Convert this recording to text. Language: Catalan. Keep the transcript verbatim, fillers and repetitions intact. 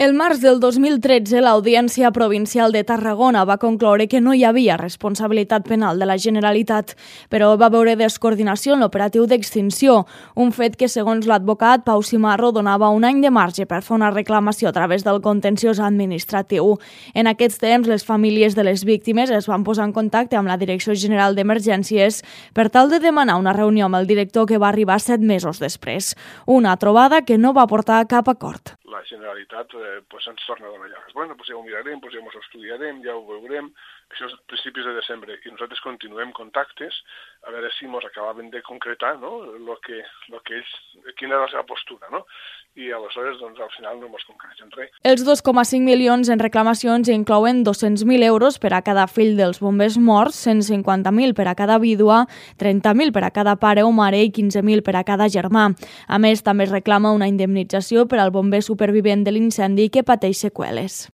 El març del dos mil tretze, l'Audiència Provincial de Tarragona va concloure que no hi havia responsabilitat penal de la Generalitat, però va veure descoordinació en l'operatiu d'extinció, un fet que, segons l'advocat Pau Simarro, donava un any de marge per fer una reclamació a través del contenciós administratiu. En aquests temps, les famílies de les víctimes es van posar en contacte amb la Direcció General d'Emergències per tal de demanar una reunió amb el director que va arribar set mesos després. Una trobada que no va portar a cap acord. La Generalitat eh, pues ens torna a donar llagues. Bueno, pues ja ho mirarem, pues ja ho estudiarem, ja ho veurem. Això és a principis de desembre i nosaltres continuem contactes a veure si ens acabaven de concretar, no?, lo que, lo que ells, quina era la seva postura, no? I aleshores, doncs, al final no ens concreten res. Els dos coma cinc milions en reclamacions inclouen dos-cents mil euros per a cada fill dels bombers morts, cent cinquanta mil per a cada vídua, trenta mil per a cada pare o mare i quinze mil per a cada germà. A més, també es reclama una indemnització per al bomber supervivent de l'incendi que pateix seqüeles.